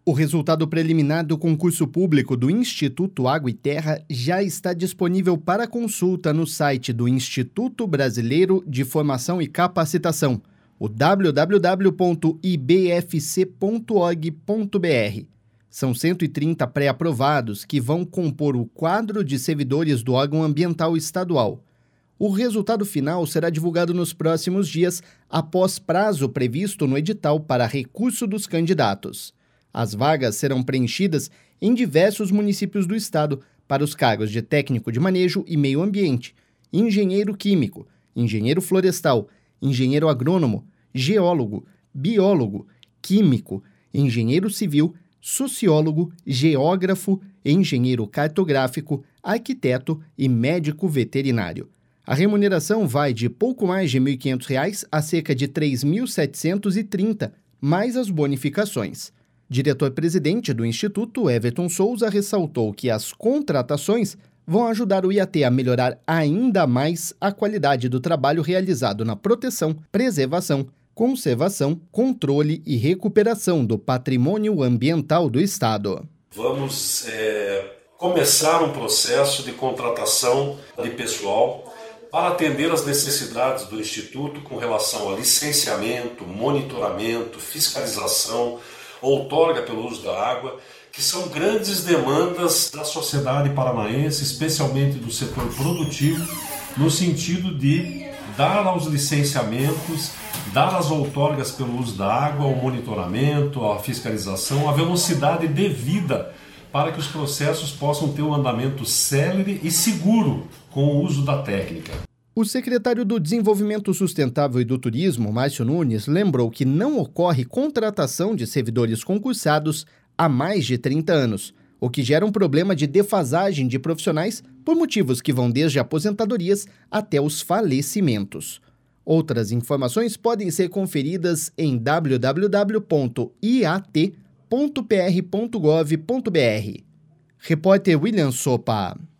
O resultado preliminar do concurso público do Instituto Água e Terra já está disponível para consulta no site do Instituto Brasileiro de Formação e Capacitação, o www.ibfc.org.br. São 130 pré-aprovados que vão compor o quadro de servidores do órgão ambiental estadual. O resultado final será divulgado nos próximos dias, após prazo previsto no edital para recurso dos candidatos. As vagas serão preenchidas em diversos municípios do estado para os cargos de técnico de manejo e meio ambiente, engenheiro químico, engenheiro florestal, engenheiro agrônomo, geólogo, biólogo, químico, engenheiro civil, sociólogo, geógrafo, engenheiro cartográfico, arquiteto e médico veterinário. A remuneração vai de pouco mais de R$ 1.500 a cerca de R$ 3.730, mais as bonificações. Diretor-presidente do Instituto, Everton Souza, ressaltou que as contratações vão ajudar o IAT a melhorar ainda mais a qualidade do trabalho realizado na proteção, preservação, conservação, controle e recuperação do patrimônio ambiental do Estado. Vamos começar um processo de contratação de pessoal para atender às necessidades do Instituto com relação a licenciamento, monitoramento, fiscalização, outorga pelo uso da água, que são grandes demandas da sociedade paranaense, especialmente do setor produtivo, no sentido de dar aos licenciamentos, dar as outorgas pelo uso da água, o monitoramento, a fiscalização, a velocidade devida para que os processos possam ter um andamento célere e seguro com o uso da técnica. O secretário do Desenvolvimento Sustentável e do Turismo, Márcio Nunes, lembrou que não ocorre contratação de servidores concursados há mais de 30 anos, o que gera um problema de defasagem de profissionais por motivos que vão desde aposentadorias até os falecimentos. Outras informações podem ser conferidas em www.iat.pr.gov.br. Repórter William Sopa.